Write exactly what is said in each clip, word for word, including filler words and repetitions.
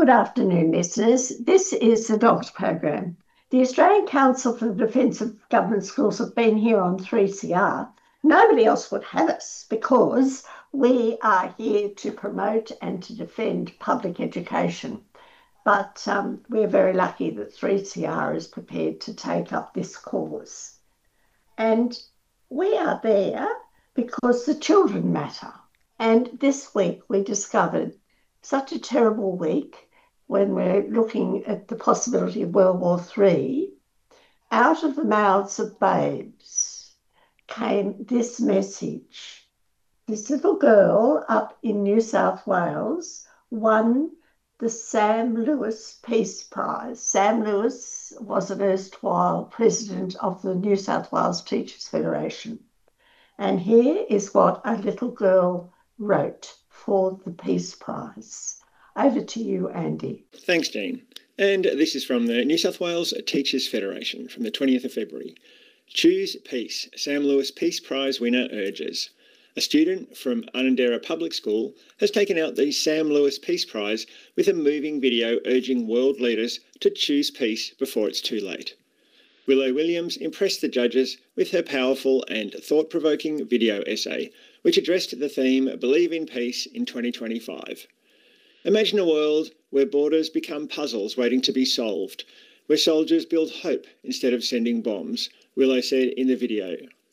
Good afternoon, listeners. This is the Dogs Program. The Australian Council for the Defence of Government Schools have been here on three C R. Nobody else would have us because we are here to promote and to defend public education. But um, we're very lucky that three C R is prepared to take up this cause. And we are there because the children matter. And this week we discovered such a terrible week when we're looking at the possibility of World War Three. Out of the mouths of babes came this message. This little girl up in New South Wales won the Sam Lewis Peace Prize. Sam Lewis was an erstwhile president of the New South Wales Teachers Federation. And here is what a little girl wrote for the Peace Prize. Over to you, Andy. Thanks, Jane. And this is from the New South Wales Teachers Federation from the twentieth of February. Choose Peace, Sam Lewis Peace Prize winner urges. A student from Unanderra Public School has taken out the Sam Lewis Peace Prize with a moving video urging world leaders to choose peace before it's too late. Willow Williams impressed the judges with her powerful and thought-provoking video essay, which addressed the theme Believe in Peace in twenty twenty-five. Imagine a world where borders become puzzles waiting to be solved, where soldiers build hope instead of sending bombs, Willow said in the video.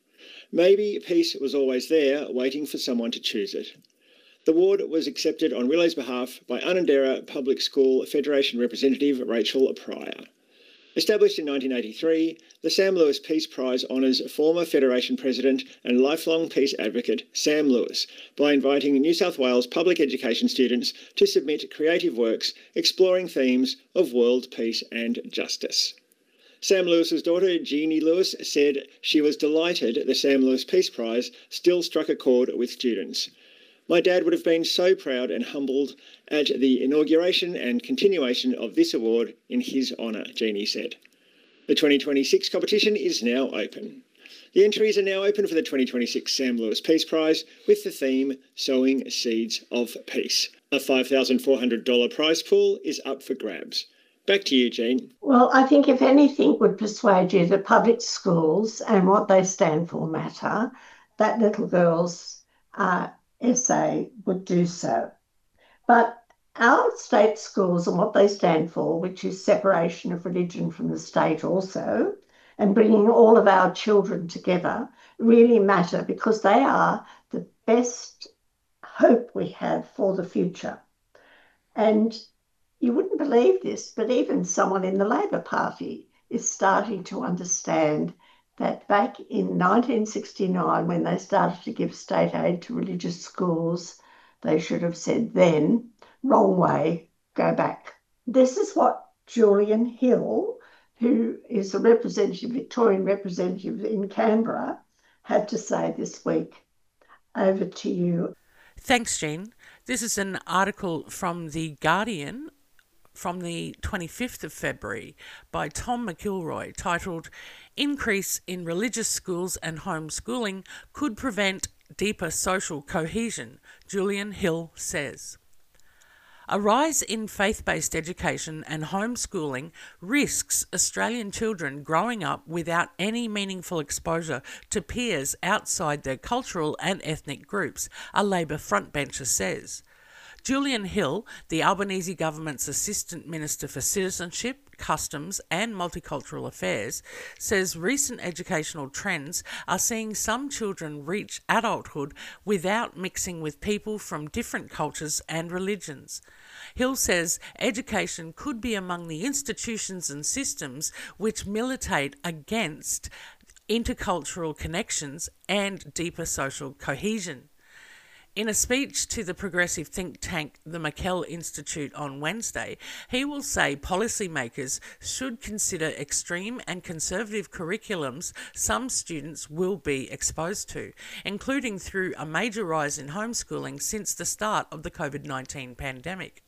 Maybe peace was always there, waiting for someone to choose it. The award was accepted on Willow's behalf by Unanderra Public School Federation representative Rachel Pryor. Established in nineteen eighty-three, the Sam Lewis Peace Prize honours former Federation President and lifelong peace advocate Sam Lewis by inviting New South Wales public education students to submit creative works exploring themes of world peace and justice. Sam Lewis's daughter, Jeannie Lewis, said she was delighted the Sam Lewis Peace Prize still struck a chord with students. My dad would have been so proud and humbled at the inauguration and continuation of this award in his honour, Jeannie said. The twenty twenty-six competition is now open. The entries are now open for the twenty twenty-six Sam Lewis Peace Prize with the theme Sowing Seeds of Peace. A five thousand four hundred dollars prize pool is up for grabs. Back to you, Jean. Well, I think if anything would persuade you that public schools and what they stand for matter, that little girl's uh, essay would do so. But our state schools and what they stand for, which is separation of religion from the state also, and bringing all of our children together, really matter because they are the best hope we have for the future. And you wouldn't believe this, but even someone in the Labor Party is starting to understand that back in nineteen sixty-nine, when they started to give state aid to religious schools, they should have said then, wrong way, go back. This is what Julian Hill, who is a representative, Victorian representative in Canberra, had to say this week. Over to you. Thanks, Jean. This is an article from The Guardian from the twenty-fifth of February by Tom McIlroy titled Increase in Religious Schools and Homeschooling Could Prevent Deeper Social Cohesion, Julian Hill says. A rise in faith-based education and homeschooling risks Australian children growing up without any meaningful exposure to peers outside their cultural and ethnic groups, a Labor frontbencher says. Julian Hill, the Albanese government's Assistant Minister for Citizenship, Customs and Multicultural Affairs, says recent educational trends are seeing some children reach adulthood without mixing with people from different cultures and religions. Hill says education could be among the institutions and systems which militate against intercultural connections and deeper social cohesion. In a speech to the progressive think tank, the McKell Institute, on Wednesday, he will say policymakers should consider extreme and conservative curriculums some students will be exposed to, including through a major rise in homeschooling since the start of the COVID nineteen pandemic.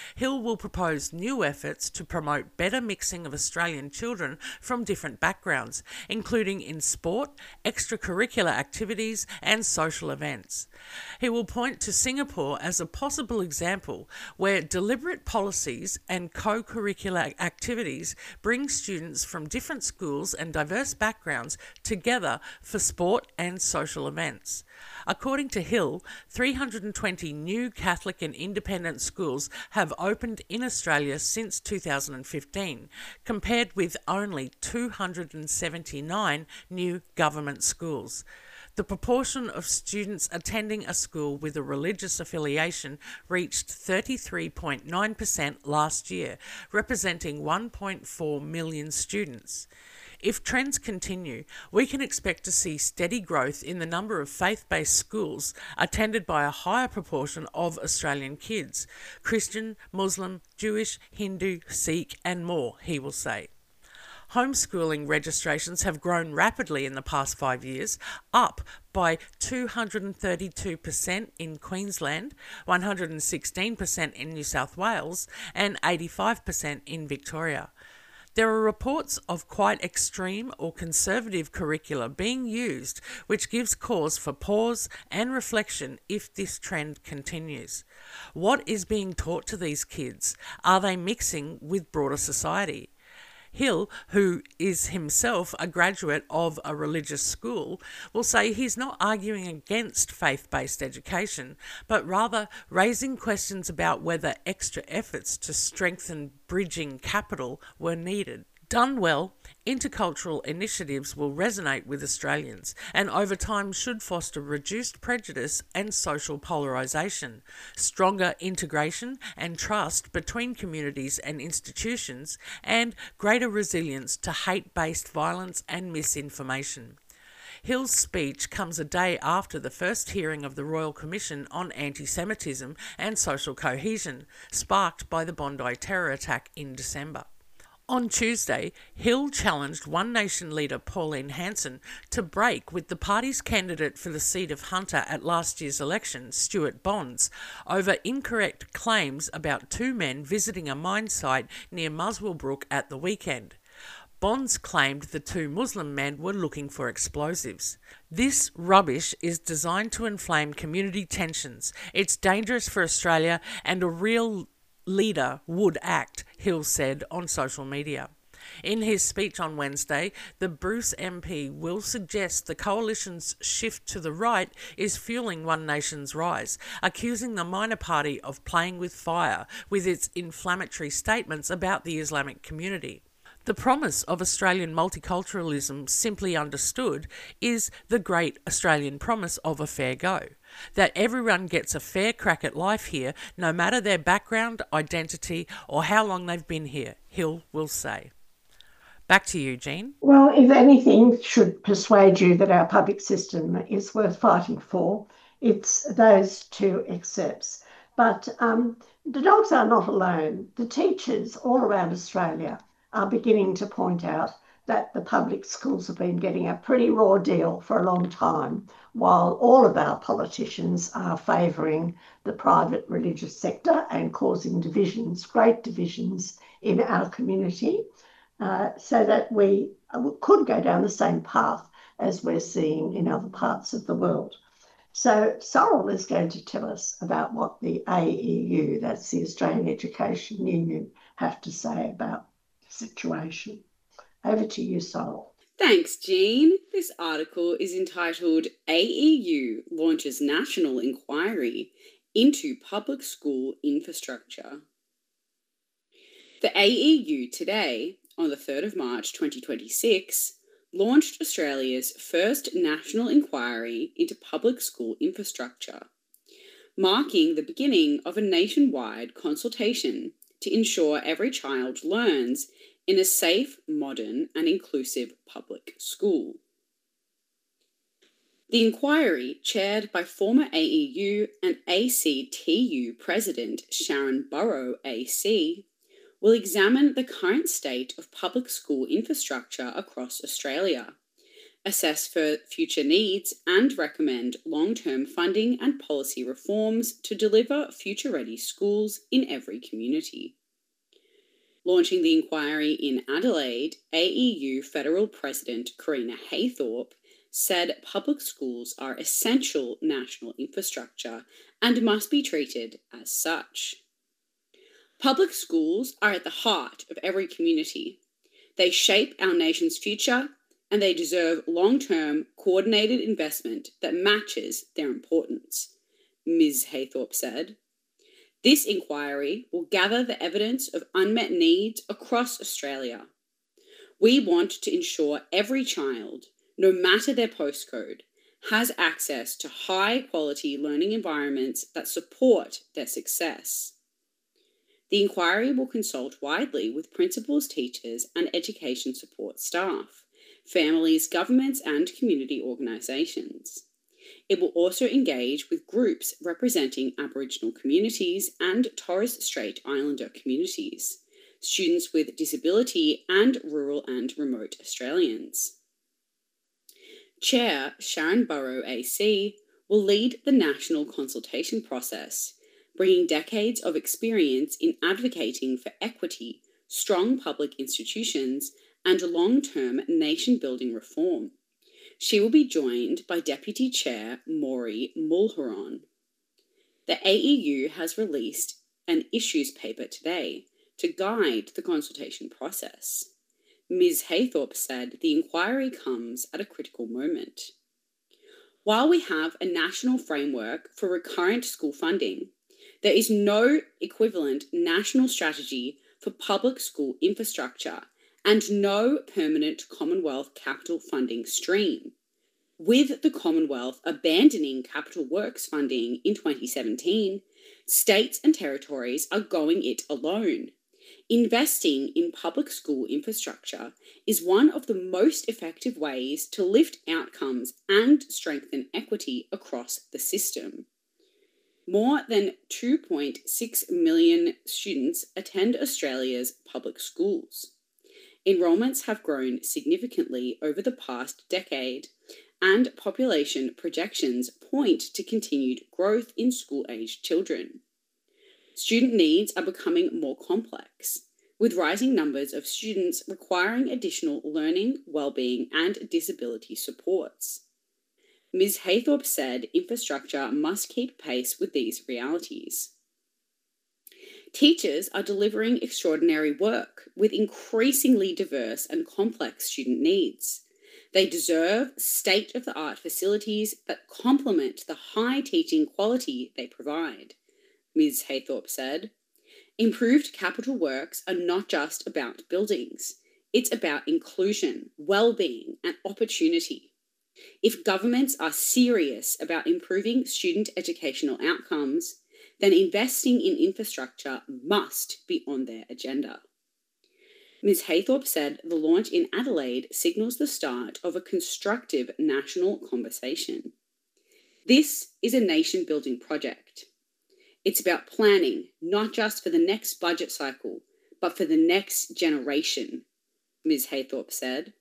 Hill will propose new efforts to promote better mixing of Australian children from different backgrounds, including in sport, extracurricular activities and social events. He will point to Singapore as a possible example where deliberate policies and co-curricular activities bring students from different schools and diverse backgrounds together for sport and social events. According to Hill, three hundred twenty new Catholic and independent schools have opened in Australia since two thousand fifteen, compared with only two hundred seventy-nine new government schools. The proportion of students attending a school with a religious affiliation reached thirty-three point nine percent last year, representing one point four million students. If trends continue, we can expect to see steady growth in the number of faith-based schools attended by a higher proportion of Australian kids: Christian, Muslim, Jewish, Hindu, Sikh and more, he will say. Homeschooling registrations have grown rapidly in the past five years, up by two hundred thirty-two percent in Queensland, one hundred sixteen percent in New South Wales and eighty-five percent in Victoria. There are reports of quite extreme or conservative curricula being used, which gives cause for pause and reflection if this trend continues. What is being taught to these kids? Are they mixing with broader society? Hill, who is himself a graduate of a religious school, will say he's not arguing against faith-based education, but rather raising questions about whether extra efforts to strengthen bridging capital were needed. Done well, intercultural initiatives will resonate with Australians and over time should foster reduced prejudice and social polarisation, stronger integration and trust between communities and institutions, and greater resilience to hate-based violence and misinformation. Hill's speech comes a day after the first hearing of the Royal Commission on Anti-Semitism and Social Cohesion, sparked by the Bondi terror attack in December. On Tuesday, Hill challenged One Nation leader Pauline Hanson to break with the party's candidate for the seat of Hunter at last year's election, Stuart Bonds, over incorrect claims about two men visiting a mine site near Muswell Brook at the weekend. Bonds claimed the two Muslim men were looking for explosives. This rubbish is designed to inflame community tensions. It's dangerous for Australia and a real leader would act, Hill said on social media. In his speech on Wednesday, the Bruce M P will suggest the coalition's shift to the right is fueling One Nation's rise, accusing the minor party of playing with fire with its inflammatory statements about the Islamic community. The promise of Australian multiculturalism, simply understood, is the great Australian promise of a fair go. That everyone gets a fair crack at life here, no matter their background, identity, or how long they've been here, Hill will say. Back to you, Jean. Well, if anything should persuade you that our public system is worth fighting for, it's those two excerpts. But um, the dogs are not alone. The teachers all around Australia are beginning to point out that the public schools have been getting a pretty raw deal for a long time, while all of our politicians are favouring the private religious sector and causing divisions, great divisions in our community, uh, so that we could go down the same path as we're seeing in other parts of the world. So Sorrel is going to tell us about what the A E U, that's the Australian Education Union, have to say about situation. Over to you, Sorrel. Thanks, Jean. This article is entitled A E U Launches National Inquiry into Public School Infrastructure. The A E U today, on the third of March twenty twenty-six, launched Australia's first national inquiry into public school infrastructure, marking the beginning of a nationwide consultation to ensure every child learns in a safe, modern and inclusive public school. The inquiry, chaired by former A E U and A C T U President Sharon Burrow A C, will examine the current state of public school infrastructure across Australia assess for future needs, and recommend long-term funding and policy reforms to deliver future-ready schools in every community. Launching the inquiry in Adelaide, A E U Federal President Karina Haythorpe said public schools are essential national infrastructure and must be treated as such. Public schools are at the heart of every community. They shape our nation's future, and they deserve long-term, coordinated investment that matches their importance, Miz Haythorpe said. This inquiry will gather the evidence of unmet needs across Australia. We want to ensure every child, no matter their postcode, has access to high-quality learning environments that support their success. The inquiry will consult widely with principals, teachers, and education support staff, families, governments, and community organisations. It will also engage with groups representing Aboriginal communities and Torres Strait Islander communities, students with disability, and rural and remote Australians. Chair Sharon Burrow A C will lead the national consultation process, bringing decades of experience in advocating for equity, strong public institutions, and long-term nation-building reform. She will be joined by Deputy Chair Maury Mulheron. The A E U has released an issues paper today to guide the consultation process. Miz Haythorpe said the inquiry comes at a critical moment. While we have a national framework for recurrent school funding, there is no equivalent national strategy for public school infrastructure and no permanent Commonwealth capital funding stream, with the Commonwealth abandoning capital works funding in twenty seventeen, states and territories are going it alone. Investing in public school infrastructure is one of the most effective ways to lift outcomes and strengthen equity across the system. More than two point six million students attend Australia's public schools. Enrolments have grown significantly over the past decade, and population projections point to continued growth in school-aged children. Student needs are becoming more complex, with rising numbers of students requiring additional learning, wellbeing, and disability supports. Miz Haythorpe said infrastructure must keep pace with these realities. Teachers are delivering extraordinary work with increasingly diverse and complex student needs. They deserve state-of-the-art facilities that complement the high teaching quality they provide, Miz Haythorpe said. Improved capital works are not just about buildings. It's about inclusion, well-being, and opportunity. If governments are serious about improving student educational outcomes, then investing in infrastructure must be on their agenda. Miz Haythorpe said the launch in Adelaide signals the start of a constructive national conversation. This is a nation-building project. It's about planning, not just for the next budget cycle, but for the next generation, Miz Haythorpe said.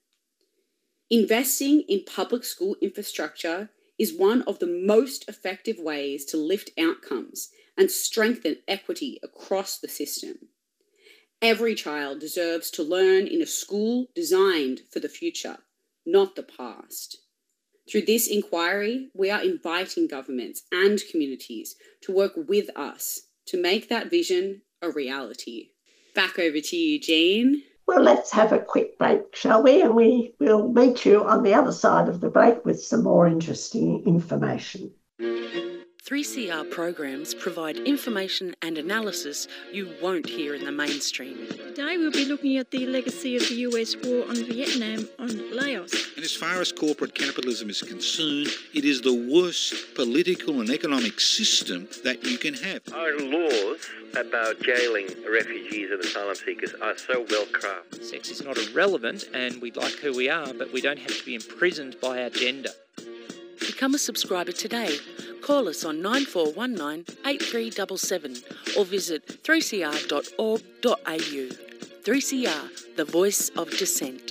Investing in public school infrastructure is one of the most effective ways to lift outcomes and strengthen equity across the system. Every child deserves to learn in a school designed for the future, not the past. Through this inquiry, we are inviting governments and communities to work with us to make that vision a reality. Back over to you, Jean. Well, let's have a quick break, shall we? And we will meet you on the other side of the break with some more interesting information. three C R programs provide information and analysis you won't hear in the mainstream. Today we'll be looking at the legacy of the U S war on Vietnam, on Laos. And as far as corporate capitalism is concerned, it is the worst political and economic system that you can have. Our laws about jailing refugees and asylum seekers are so well crafted. Sex is not irrelevant and we like who we are, but we don't have to be imprisoned by our gender. Become a subscriber today. Call us on nine four one nine, eight three seven seven or visit three c r dot org dot a u. three C R, the voice of dissent.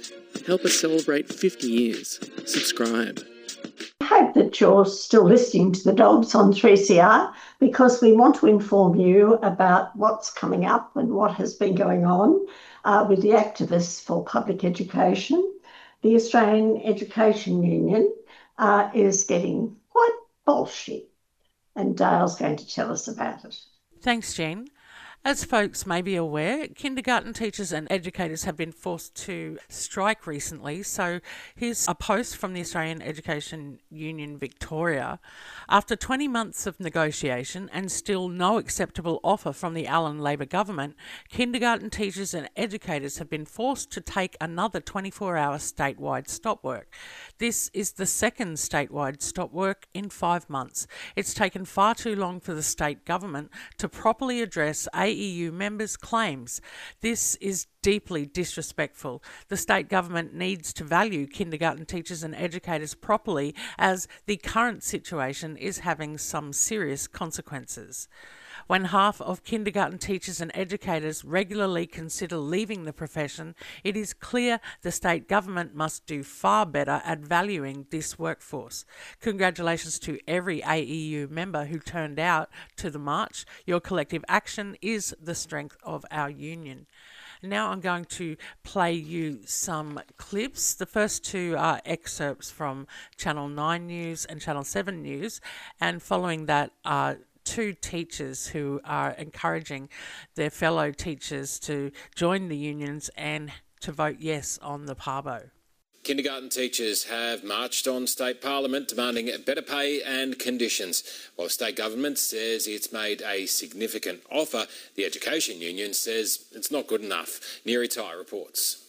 Help us celebrate fifty years. Subscribe. I hope that you're still listening to the Dogs on three C R, because we want to inform you about what's coming up and what has been going on uh, with the activists for public education. The Australian Education Union uh, is getting quite bolshy, and Dale's going to tell us about it. Thanks, Jen. As folks may be aware, kindergarten teachers and educators have been forced to strike recently. So here's a post from the Australian Education Union Victoria. After twenty months of negotiation and still no acceptable offer from the Allan Labor government, kindergarten teachers and educators have been forced to take another twenty-four hour statewide stop work. This is the second statewide stop work in five months. It's taken far too long for the state government to properly address A E U members' claims. This is deeply disrespectful. The state government needs to value kindergarten teachers and educators properly, as the current situation is having some serious consequences. When half of kindergarten teachers and educators regularly consider leaving the profession, it is clear the state government must do far better at valuing this workforce. Congratulations to every A E U member who turned out to the march. Your collective action is the strength of our union. Now I'm going to play you some clips. The first two are excerpts from Channel nine News and Channel seven News, and following that are two teachers who are encouraging their fellow teachers to join the unions and to vote yes on the P A B O. Kindergarten teachers have marched on state parliament demanding better pay and conditions. While the state government says it's made a significant offer, the education union says it's not good enough. Neri Tai reports.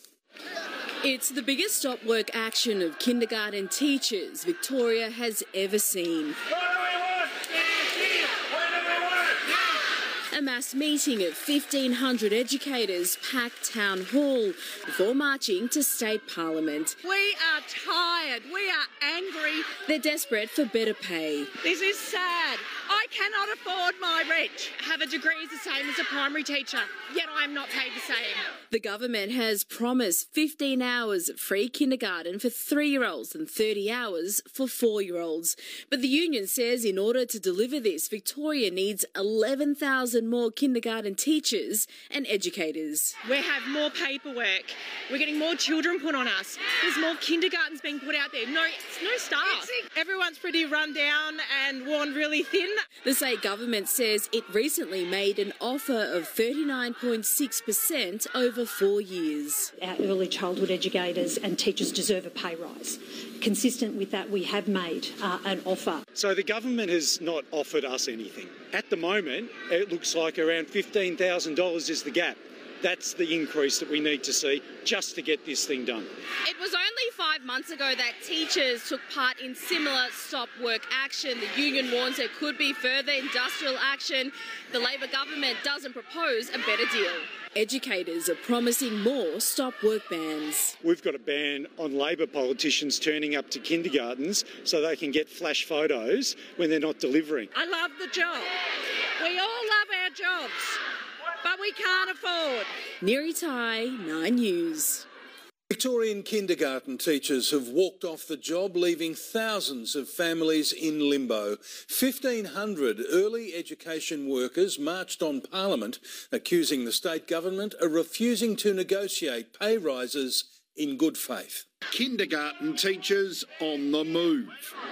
It's the biggest stop work action of kindergarten teachers Victoria has ever seen. A mass meeting of fifteen hundred educators packed Town Hall before marching to State Parliament. We are tired. We are angry. They're desperate for better pay. This is sad. I cannot afford my rent. Have a degree is the same as a primary teacher, yet I am not paid the same. The government has promised fifteen hours of free kindergarten for three-year-olds and thirty hours for four-year-olds. But the union says in order to deliver this, Victoria needs eleven thousand more kindergarten teachers and educators. We have more paperwork. We're getting more children put on us. There's more kindergartens being put out there. No, no staff. Everyone's pretty run down and worn really thin. The state government says it recently made an offer of thirty-nine point six percent over four years. Our early childhood educators and teachers deserve a pay rise. Consistent with that, we have made uh, an offer. So the government has not offered us anything. At the moment, it looks like around fifteen thousand dollars is the gap. That's the increase that we need to see just to get this thing done. It was only five months ago that teachers took part in similar stop work action. The union warns there could be further industrial action. The Labor government doesn't propose a better deal. Educators are promising more stop work bans. We've got a ban on Labor politicians turning up to kindergartens so they can get flash photos when they're not delivering. I love the job. We all love our jobs, but we can't afford. Neri Tai, nine News. Victorian kindergarten teachers have walked off the job, leaving thousands of families in limbo. fifteen hundred early education workers marched on Parliament, accusing the state government of refusing to negotiate pay rises in good faith. Kindergarten teachers on the move.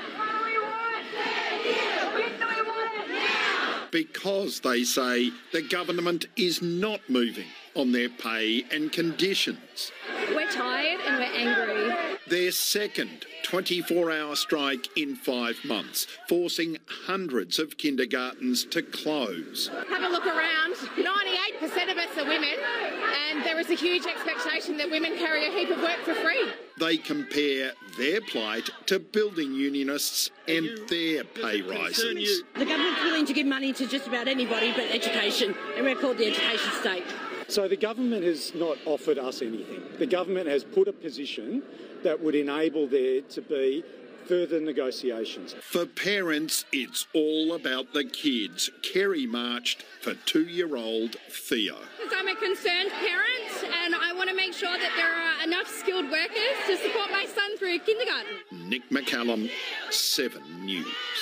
Because, they say, the government is not moving on their pay and conditions. We're tired and we're angry. Their second twenty-four hour strike in five months, forcing hundreds of kindergartens to close. Have a look around. ninety-eight percent of us are women, and there is a huge expectation that women carry a heap of work for free. They compare their plight to building unionists and you, their pay rises. The government's willing to give money to just about anybody but education, and we're called the education state. So the government has not offered us anything. The government has put a position that would enable there to be further negotiations. For parents, it's all about the kids. Kerry marched for two-year-old Theo. Because I'm a concerned parent and I want to make sure that there are uh, enough skilled workers to support my son through kindergarten. Nick McCallum, Seven News.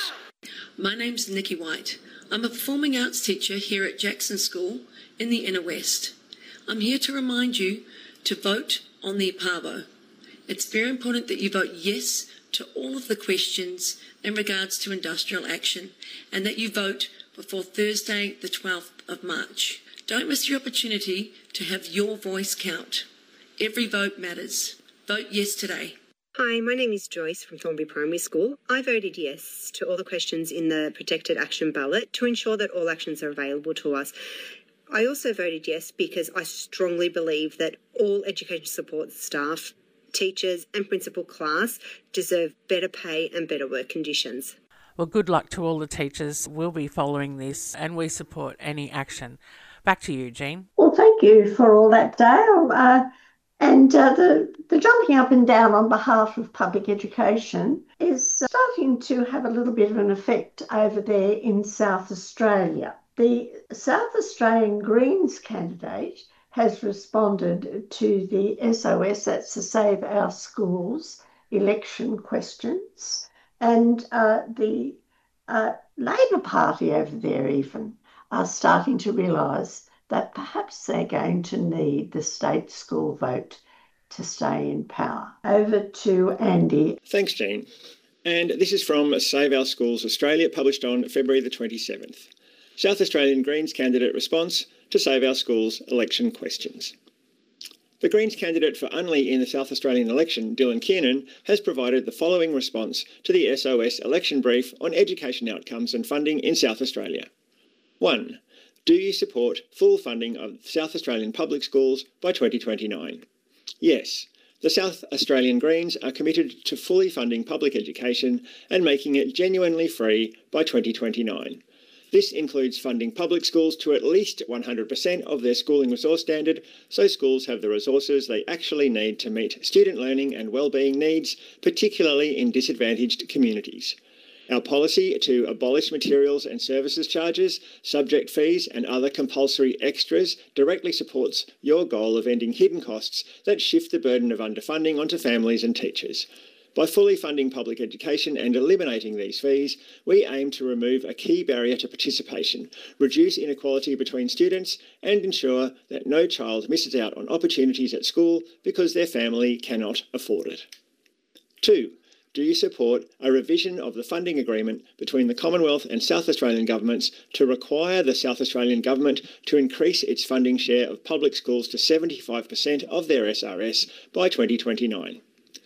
My name's Nikki White. I'm a performing arts teacher here at Jackson School in the Inner West. I'm here to remind you to vote on the Apavo. It's very important that you vote yes to all of the questions in regards to industrial action and that you vote before Thursday the twelfth of March. Don't miss your opportunity to have your voice count. Every vote matters. Vote yes today. Hi, my name is Joyce from Thornbury Primary School. I voted yes to all the questions in the Protected Action ballot to ensure that all actions are available to us. I also voted yes because I strongly believe that all education support staff, teachers and principal class deserve better pay and better work conditions. Well, good luck to all the teachers. We'll be following this and we support any action. Back to you, Jean. Well, thank you for all that, Dale. Uh, and uh, the, the jumping up and down on behalf of public education is starting to have a little bit of an effect over there in South Australia. The South Australian Greens candidate has responded to the S O S, that's the Save Our Schools, election questions, and uh, the uh, Labor Party over there even are starting to realise that perhaps they're going to need the state school vote to stay in power. Over to Andy. Thanks, Jean. And this is from Save Our Schools Australia, published on February the twenty-seventh. South Australian Greens candidate response to Save Our Schools election questions. The Greens candidate for Unley in the South Australian election, Dylan Kiernan, has provided the following response to the S O S election brief on education outcomes and funding in South Australia. one. Do you support full funding of South Australian public schools by twenty twenty-nine? Yes. The South Australian Greens are committed to fully funding public education and making it genuinely free by twenty twenty-nine. This includes funding public schools to at least one hundred percent of their schooling resource standard, so schools have the resources they actually need to meet student learning and wellbeing needs, particularly in disadvantaged communities. Our policy to abolish materials and services charges, subject fees and other compulsory extras directly supports your goal of ending hidden costs that shift the burden of underfunding onto families and teachers. By fully funding public education and eliminating these fees, we aim to remove a key barrier to participation, reduce inequality between students and ensure that no child misses out on opportunities at school because their family cannot afford it. Two. Do you support a revision of the funding agreement between the Commonwealth and South Australian governments to require the South Australian government to increase its funding share of public schools to seventy-five percent of their S R S by twenty twenty-nine?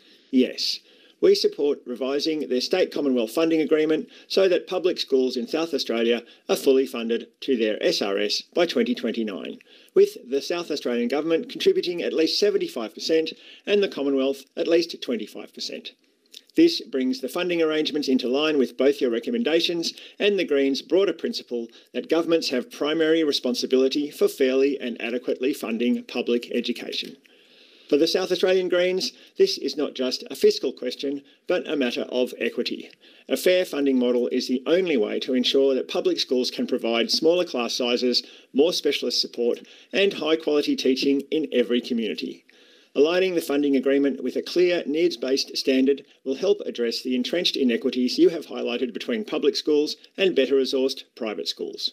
Yes. We support revising their state Commonwealth funding agreement so that public schools in South Australia are fully funded to their S R S by twenty twenty-nine, with the South Australian government contributing at least seventy-five percent and the Commonwealth at least twenty-five percent. This brings the funding arrangements into line with both your recommendations and the Greens' broader principle that governments have primary responsibility for fairly and adequately funding public education. For the South Australian Greens, this is not just a fiscal question, but a matter of equity. A fair funding model is the only way to ensure that public schools can provide smaller class sizes, more specialist support, and high-quality teaching in every community. Aligning the funding agreement with a clear, needs-based standard will help address the entrenched inequities you have highlighted between public schools and better-resourced private schools.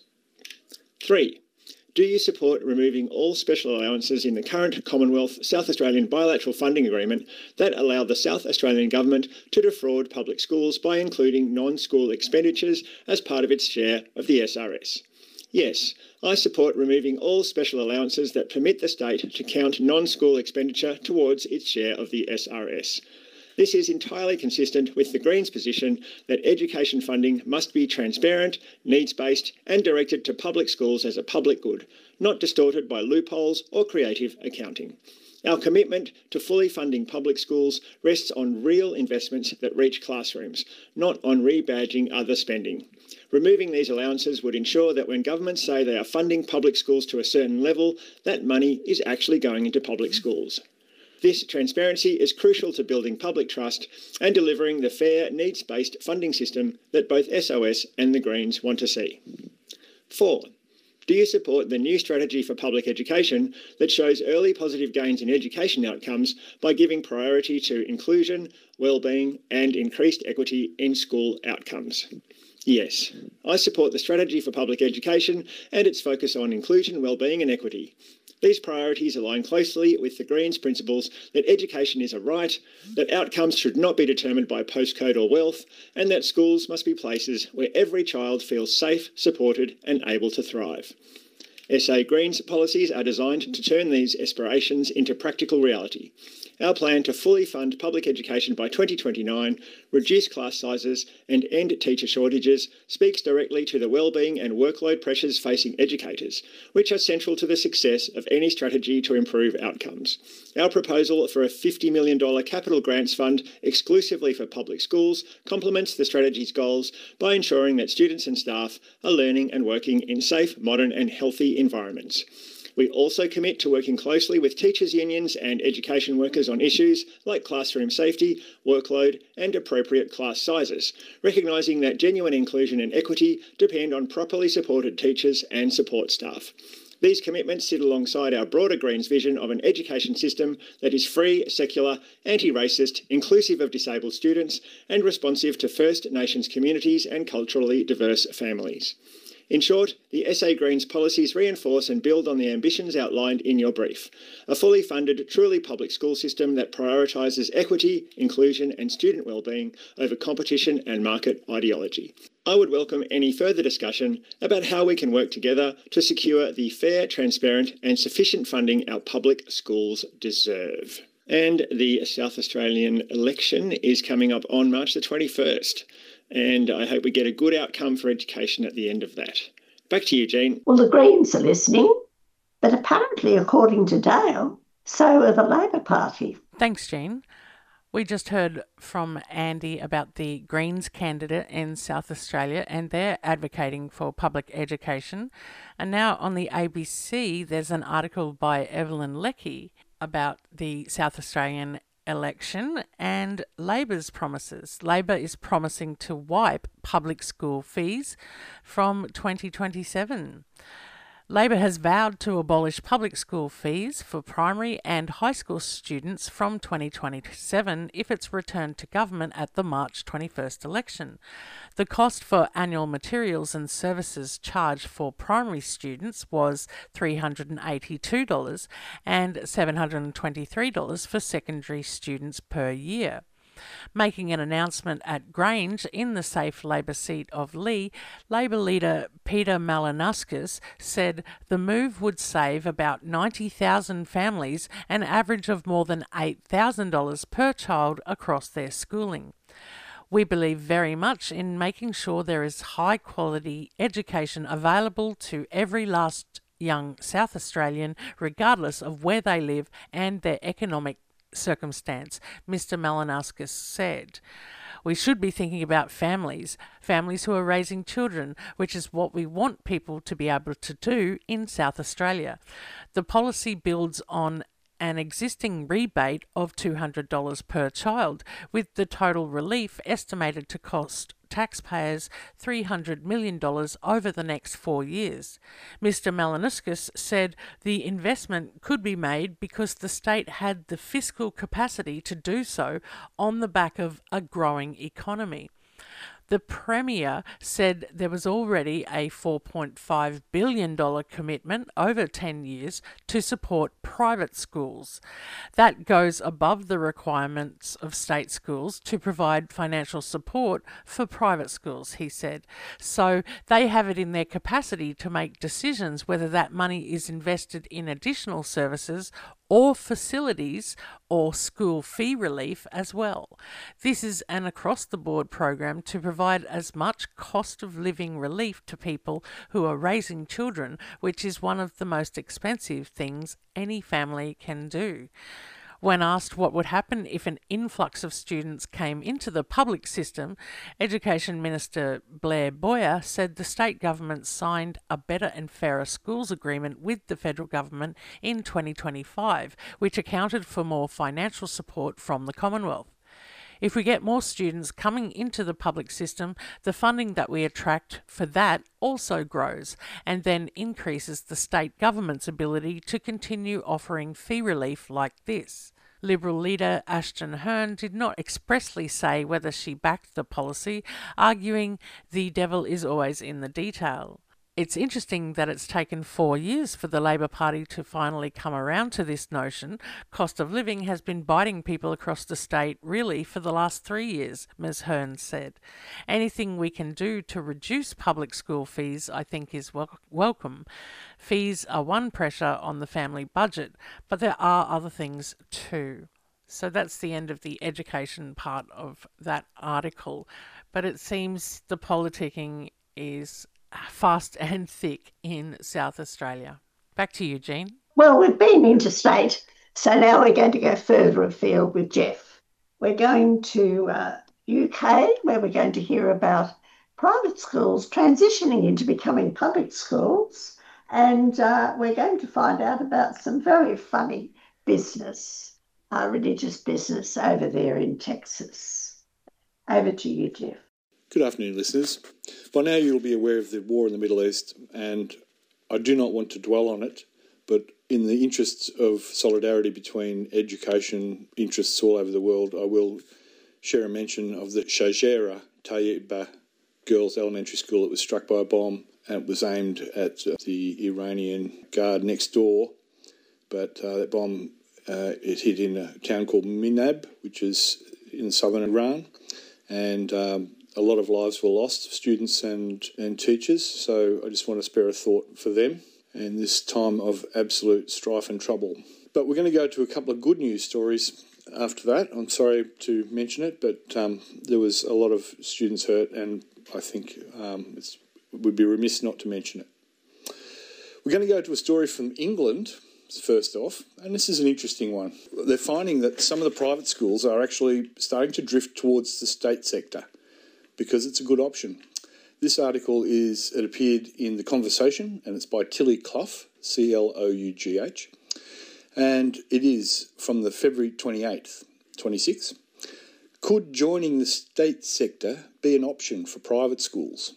Three. Do you support removing all special allowances in the current Commonwealth South Australian bilateral funding agreement that allow the South Australian Government to defraud public schools by including non-school expenditures as part of its share of the S R S? Yes, I support removing all special allowances that permit the state to count non-school expenditure towards its share of the S R S. This is entirely consistent with the Greens' position that education funding must be transparent, needs-based and directed to public schools as a public good, not distorted by loopholes or creative accounting. Our commitment to fully funding public schools rests on real investments that reach classrooms, not on rebadging other spending. Removing these allowances would ensure that when governments say they are funding public schools to a certain level, that money is actually going into public schools. This transparency is crucial to building public trust and delivering the fair, needs-based funding system that both S O S and the Greens want to see. Four. Do you support the new strategy for public education that shows early positive gains in education outcomes by giving priority to inclusion, well-being and increased equity in school outcomes? Yes, I support the strategy for public education and its focus on inclusion, well-being and equity. These priorities align closely with the Greens' principles that education is a right, that outcomes should not be determined by postcode or wealth, and that schools must be places where every child feels safe, supported and able to thrive. S A Greens policies are designed to turn these aspirations into practical reality. Our plan to fully fund public education by twenty twenty-nine, reduce class sizes and end teacher shortages speaks directly to the wellbeing and workload pressures facing educators, which are central to the success of any strategy to improve outcomes. Our proposal for a fifty million dollars capital grants fund exclusively for public schools complements the strategy's goals by ensuring that students and staff are learning and working in safe, modern and healthy environments. We also commit to working closely with teachers' unions and education workers on issues like classroom safety, workload and appropriate class sizes, recognising that genuine inclusion and equity depend on properly supported teachers and support staff. These commitments sit alongside our broader Greens vision of an education system that is free, secular, anti-racist, inclusive of disabled students and responsive to First Nations communities and culturally diverse families. In short, the S A Greens policies reinforce and build on the ambitions outlined in your brief. A fully funded, truly public school system that prioritises equity, inclusion and student wellbeing over competition and market ideology. I would welcome any further discussion about how we can work together to secure the fair, transparent and sufficient funding our public schools deserve. And the South Australian election is coming up on March the twenty-first. And I hope we get a good outcome for education at the end of that. Back to you, Jean. Well, the Greens are listening, but apparently, according to Dale, so are the Labor Party. Thanks, Jean. We just heard from Andy about the Greens candidate in South Australia, and they're advocating for public education. And now on the A B C, there's an article by Evelyn Leckie about the South Australian election and Labor's promises. Labor is promising to wipe public school fees from twenty twenty-seven. Labor has vowed to abolish public school fees for primary and high school students from twenty twenty-seven if it's returned to government at the March twenty-first election. The cost for annual materials and services charged for primary students was three hundred eighty-two dollars and seven hundred twenty-three dollars for secondary students per year. Making an announcement at Grange in the safe Labor seat of Leigh, Labor leader Peter Malinauskas said the move would save about ninety thousand families an average of more than eight thousand dollars per child across their schooling. We believe very much in making sure there is high quality education available to every last young South Australian, regardless of where they live and their economic circumstance, Mister Malinauskas said. We should be thinking about families, families who are raising children, which is what we want people to be able to do in South Australia. The policy builds on an existing rebate of two hundred dollars per child, with the total relief estimated to cost taxpayers three hundred million dollars over the next four years. Mister Malinauskas said the investment could be made because the state had the fiscal capacity to do so on the back of a growing economy. The Premier said there was already a four point five billion dollars commitment over ten years to support private schools. That goes above the requirements of state schools to provide financial support for private schools, he said. So they have it in their capacity to make decisions whether that money is invested in additional services or facilities or school fee relief as well. This is an across-the-board program to provide as much cost of living relief to people who are raising children, which is one of the most expensive things any family can do. When asked what would happen if an influx of students came into the public system, Education Minister Blair Boyer said the state government signed a Better and Fairer Schools agreement with the federal government in twenty twenty-five, which accounted for more financial support from the Commonwealth. If we get more students coming into the public system, the funding that we attract for that also grows and then increases the state government's ability to continue offering fee relief like this. Liberal leader Ashton Hearn did not expressly say whether she backed the policy, arguing the devil is always in the detail. It's interesting that it's taken four years for the Labor Party to finally come around to this notion. Cost of living has been biting people across the state really for the last three years, Miz Hearn said. Anything we can do to reduce public school fees, I think, is wel- welcome. Fees are one pressure on the family budget, but there are other things too. So that's the end of the education part of that article. But it seems the politicking is fast and thick in South Australia. Back to you, Jean. Well, we've been interstate, so now we're going to go further afield with Jeff. We're going to uh, U K, where we're going to hear about private schools transitioning into becoming public schools, and uh, we're going to find out about some very funny business, uh, religious business over there in Texas. Over to you, Jeff. Good afternoon, listeners. By now you'll be aware of the war in the Middle East, and I do not want to dwell on it, but in the interests of solidarity between education interests all over the world, I will share a mention of the Shajara Taiba Girls Elementary School that was struck by a bomb, and it was aimed at the Iranian Guard next door, but uh, that bomb uh, it hit in a town called Minab, which is in southern Iran, and um, a lot of lives were lost, students and, and teachers, so I just want to spare a thought for them in this time of absolute strife and trouble. But we're going to go to a couple of good news stories after that. I'm sorry to mention it, but um, there was a lot of students hurt, and I think um, it's, it would be remiss not to mention it. We're going to go to a story from England, first off, and this is an interesting one. They're finding that some of the private schools are actually starting to drift towards the state sector, because it's a good option. This article is, it appeared in The Conversation, and it's by Tilly Clough, C L O U G H, and it is from the February twenty-eighth, twenty-six. Could joining the state sector be an option for private schools?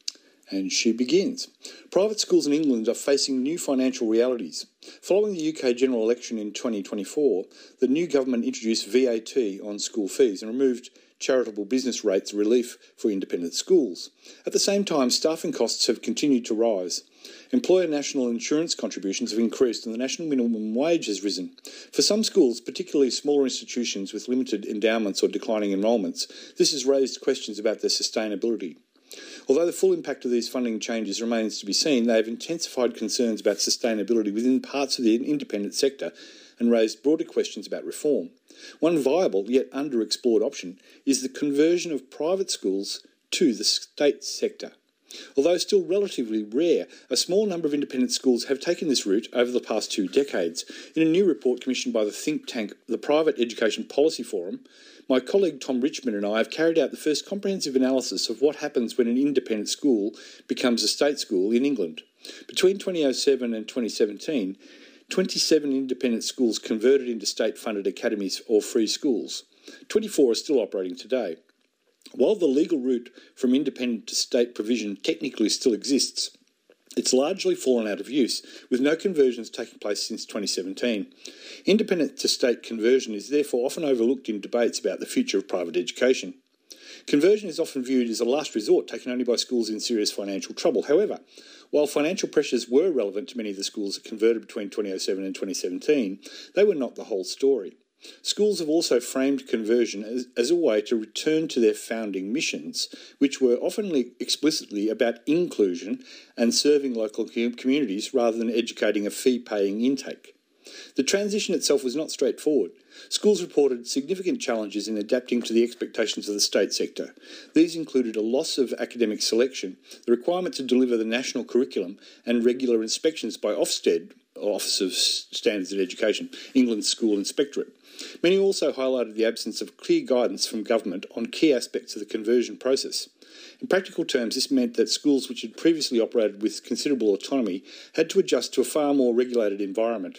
And she begins. Private schools in England are facing new financial realities. Following the U K general election in twenty twenty-four, the new government introduced V A T on school fees and removed charitable business rates relief for independent schools. At the same time, staffing costs have continued to rise. Employer national insurance contributions have increased and the national minimum wage has risen. For some schools, particularly smaller institutions with limited endowments or declining enrolments, this has raised questions about their sustainability. Although the full impact of these funding changes remains to be seen, they have intensified concerns about sustainability within parts of the independent sector and raised broader questions about reform. One viable yet underexplored option is the conversion of private schools to the state sector. Although still relatively rare, a small number of independent schools have taken this route over the past two decades. In a new report commissioned by the think tank, the Private Education Policy Forum, my colleague Tom Richmond and I have carried out the first comprehensive analysis of what happens when an independent school becomes a state school in England. Between twenty oh seven and twenty seventeen, twenty-seven independent schools converted into state-funded academies or free schools. twenty-four are still operating today. While the legal route from independent to state provision technically still exists, it's largely fallen out of use, with no conversions taking place since twenty seventeen. Independent to state conversion is therefore often overlooked in debates about the future of private education. Conversion is often viewed as a last resort taken only by schools in serious financial trouble. However, while financial pressures were relevant to many of the schools that converted between twenty oh seven and twenty seventeen, they were not the whole story. Schools have also framed conversion as, as a way to return to their founding missions, which were often explicitly about inclusion and serving local communities rather than educating a fee-paying intake. The transition itself was not straightforward. Schools reported significant challenges in adapting to the expectations of the state sector. These included a loss of academic selection, the requirement to deliver the national curriculum, and regular inspections by Ofsted, Office of Standards of Education, England's school inspectorate. Many also highlighted the absence of clear guidance from government on key aspects of the conversion process. In practical terms, this meant that schools which had previously operated with considerable autonomy had to adjust to a far more regulated environment.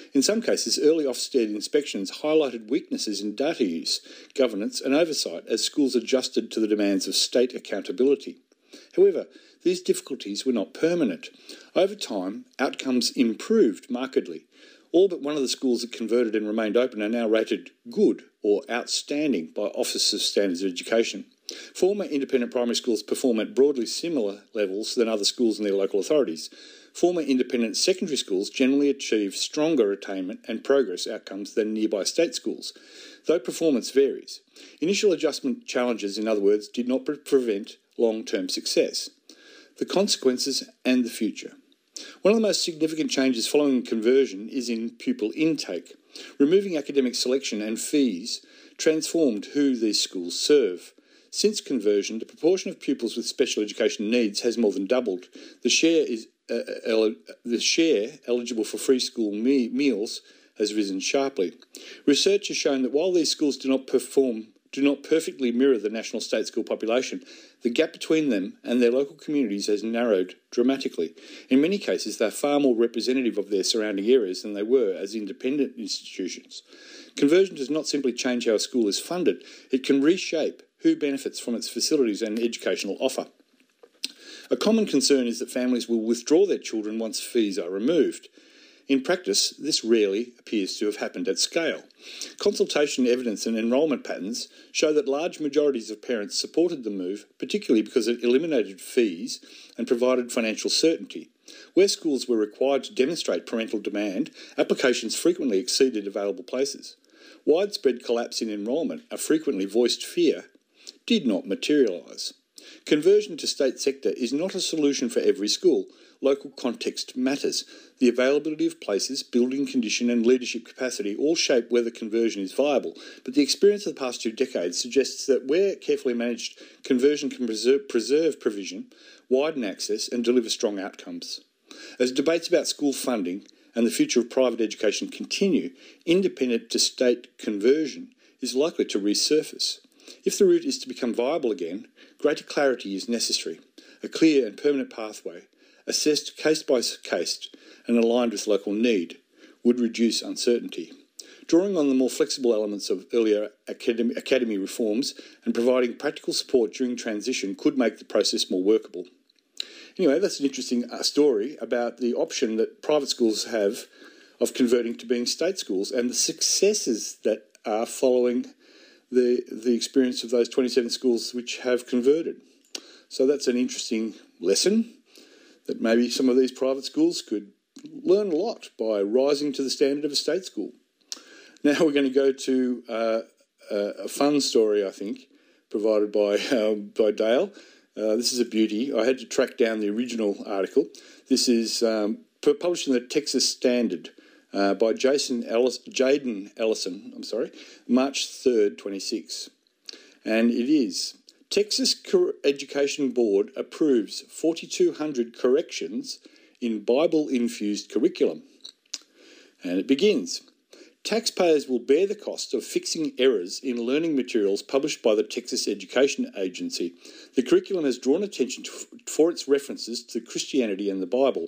In some cases, early Ofsted inspections highlighted weaknesses in data use, governance and oversight as schools adjusted to the demands of state accountability. However, these difficulties were not permanent. Over time, outcomes improved markedly. All but one of the schools that converted and remained open are now rated good or outstanding by Office of Standards of Education. Former independent primary schools perform at broadly similar levels than other schools in their local authorities. Former independent secondary schools generally achieve stronger attainment and progress outcomes than nearby state schools, though performance varies. Initial adjustment challenges, in other words, did not pre- prevent long-term success. The consequences and the future. One of the most significant changes following conversion is in pupil intake. Removing academic selection and fees transformed who these schools serve. Since conversion, the proportion of pupils with special education needs has more than doubled. The share is uh, el- the share eligible for free school me- meals has risen sharply. Research has shown that while these schools do not perform do not perfectly mirror the national state school population, the gap between them and their local communities has narrowed dramatically. In many cases, they are far more representative of their surrounding areas than they were as independent institutions. Conversion does not simply change how a school is funded, it can reshape who benefits from its facilities and educational offer. A common concern is that families will withdraw their children once fees are removed. In practice, this rarely appears to have happened at scale. Consultation evidence and enrolment patterns show that large majorities of parents supported the move, particularly because it eliminated fees and provided financial certainty. Where schools were required to demonstrate parental demand, applications frequently exceeded available places. Widespread collapse in enrolment, a frequently voiced fear, did not materialise. Conversion to state sector is not a solution for every school. Local context matters. The availability of places, building condition and leadership capacity all shape whether conversion is viable, but the experience of the past two decades suggests that where carefully managed, conversion can preserve, preserve provision, widen access and deliver strong outcomes. As debates about school funding and the future of private education continue, independent to state conversion is likely to resurface. If the route is to become viable again, greater clarity is necessary. A clear and permanent pathway, assessed case by case and aligned with local need, would reduce uncertainty. Drawing on the more flexible elements of earlier academy, academy reforms and providing practical support during transition could make the process more workable. Anyway, that's an interesting uh, story about the option that private schools have of converting to being state schools and the successes that are following the, the experience of those twenty-seven schools which have converted. So that's an interesting lesson that maybe some of these private schools could learn a lot by rising to the standard of a state school. Now we're going to go to uh, a fun story, I think, provided by, uh, by Dale. Uh, this is a beauty. I had to track down the original article. This is um, published in the Texas Standard uh, by Jason Ellis, Jaden Ellison, I'm sorry, March third, twenty-six. And it is, Texas Education Board approves forty-two hundred corrections in Bible-infused curriculum. And it begins, taxpayers will bear the cost of fixing errors in learning materials published by the Texas Education Agency. The curriculum has drawn attention to, for its references to Christianity and the Bible.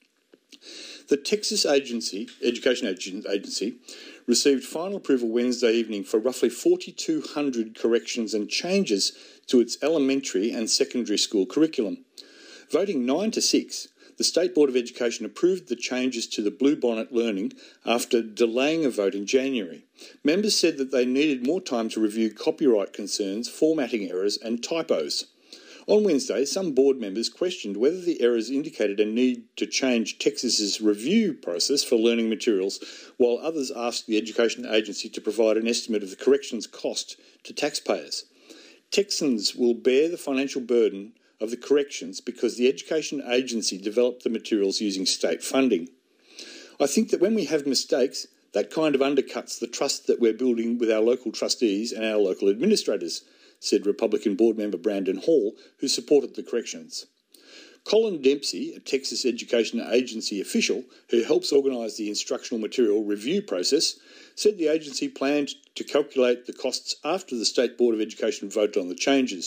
The Texas Agency, Education Agency received final approval Wednesday evening for roughly forty-two hundred corrections and changes to its elementary and secondary school curriculum. Voting nine to six, the State Board of Education approved the changes to the Bluebonnet learning after delaying a vote in January. Members said that they needed more time to review copyright concerns, formatting errors and typos. On Wednesday, some board members questioned whether the errors indicated a need to change Texas's review process for learning materials, while others asked the Education Agency to provide an estimate of the corrections cost to taxpayers. Texans will bear the financial burden of the corrections because the Education Agency developed the materials using state funding. I think that when we have mistakes, that kind of undercuts the trust that we're building with our local trustees and our local administrators, said Republican board member Brandon Hall, who supported the corrections. Colin Dempsey, a Texas Education Agency official who helps organise the instructional material review process, said the agency planned to calculate the costs after the State Board of Education voted on the changes.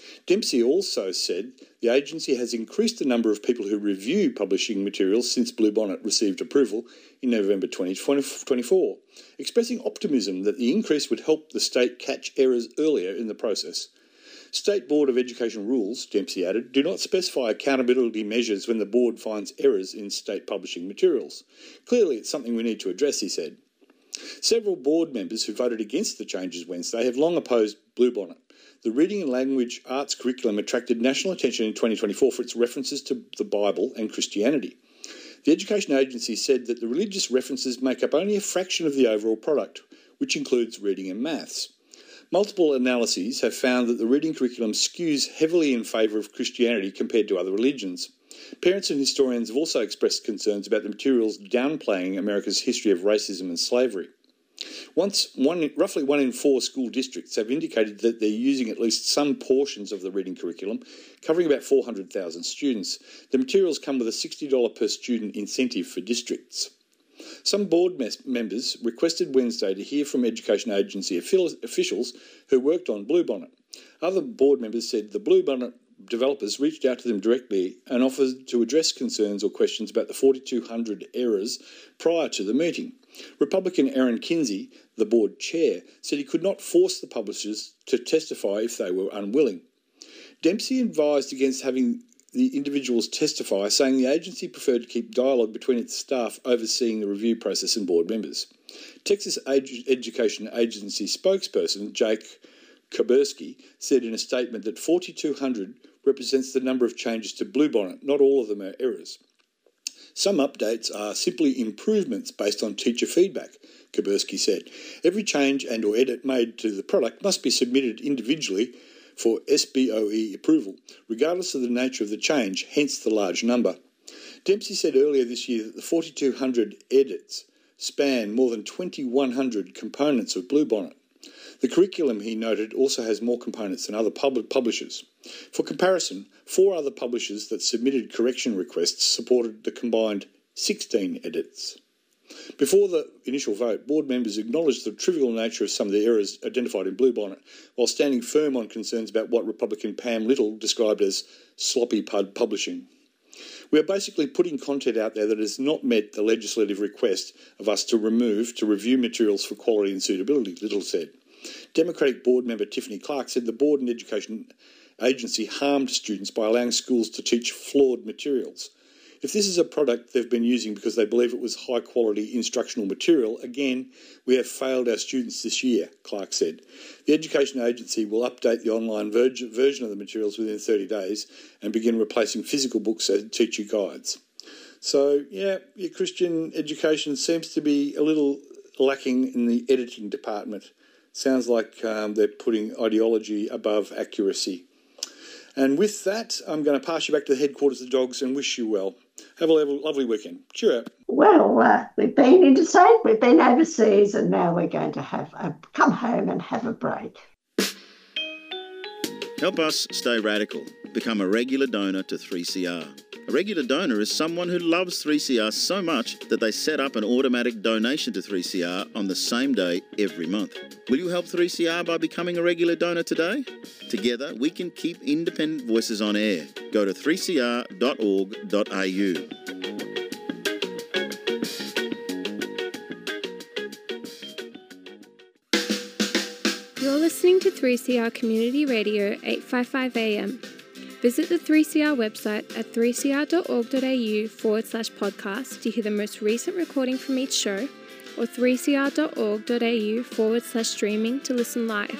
Dempsey also said the agency has increased the number of people who review publishing materials since Bluebonnet received approval in November twenty twenty-four, expressing optimism that the increase would help the state catch errors earlier in the process. State Board of Education rules, Dempsey added, do not specify accountability measures when the board finds errors in state publishing materials. Clearly, it's something we need to address, he said. Several board members who voted against the changes Wednesday have long opposed Bluebonnet. The Reading and Language Arts curriculum attracted national attention in twenty twenty-four for its references to the Bible and Christianity. The Education Agency said that the religious references make up only a fraction of the overall product, which includes reading and maths. Multiple analyses have found that the reading curriculum skews heavily in favour of Christianity compared to other religions. Parents and historians have also expressed concerns about the materials downplaying America's history of racism and slavery. Once one, roughly one in four school districts have indicated that they're using at least some portions of the reading curriculum, covering about four hundred thousand students. The materials come with a sixty dollars per student incentive for districts. Some board mes- members requested Wednesday to hear from Education Agency officials who worked on Bluebonnet. Other board members said the Bluebonnet developers reached out to them directly and offered to address concerns or questions about the forty-two hundred errors prior to the meeting. Republican Aaron Kinsey, the board chair, said he could not force the publishers to testify if they were unwilling. Dempsey advised against having the individuals testify, saying the agency preferred to keep dialogue between its staff overseeing the review process and board members. Texas Ed- Education Agency spokesperson Jake Kuberski said in a statement that forty-two hundred represents the number of changes to Bluebonnet. Not all of them are errors. Some updates are simply improvements based on teacher feedback, Kuberski said. Every change and or edit made to the product must be submitted individually for S B O E approval, regardless of the nature of the change, hence the large number. Dempsey said earlier this year that the forty-two hundred edits span more than twenty-one hundred components of Bluebonnet. The curriculum, he noted, also has more components than other pub- publishers. For comparison, four other publishers that submitted correction requests supported the combined sixteen edits. Before the initial vote, board members acknowledged the trivial nature of some of the errors identified in Bluebonnet, while standing firm on concerns about what Republican Pam Little described as sloppy pub publishing. We are basically putting content out there that has not met the legislative request of us to remove, to review materials for quality and suitability, Little said. Democratic board member Tiffany Clark said the board and education agency harmed students by allowing schools to teach flawed materials. If this is a product they've been using because they believe it was high-quality instructional material, again, we have failed our students this year, Clark said. The Education Agency will update the online ver- version of the materials within thirty days and begin replacing physical books as teacher guides. So, yeah, your Christian education seems to be a little lacking in the editing department. Sounds like um, they're putting ideology above accuracy. And with that, I'm going to pass you back to the headquarters of the Dogs and wish you well. Have a lovely weekend. Cheer out. Well, uh, we've been interstate, we've been overseas, and now we're going to have a, come home and have a break. Help us stay radical. Become a regular donor to three C R. A regular donor is someone who loves three C R so much that they set up an automatic donation to three C R on the same day every month. Will you help three C R by becoming a regular donor today? Together, we can keep independent voices on air. Go to three c r dot org dot a u. You're listening to three C R Community Radio eight fifty-five A M. Visit the three C R website at three c r dot org dot a u forward slash podcast to hear the most recent recording from each show, or three c r dot org dot a u forward slash streaming to listen live.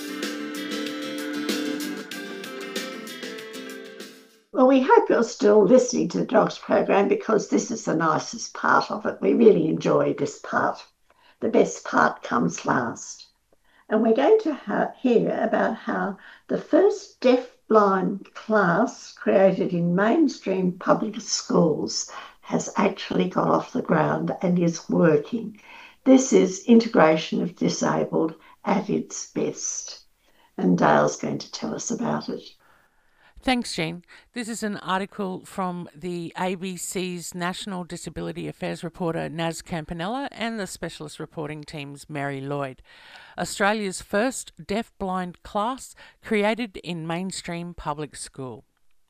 Well, we hope you're still listening to the Dogs program because this is the nicest part of it. We really enjoy this part. The best part comes last. And we're going to ha- hear about how the first deaf-blind class created in mainstream public schools has actually got off the ground and is working. This is integration of disabled at its best. And Dale's going to tell us about it. Thanks, Jean. This is an article from the A B C's National Disability Affairs reporter Naz Campanella and the specialist reporting team's Mary Lloyd. Australia's first deaf-blind class created in mainstream public school.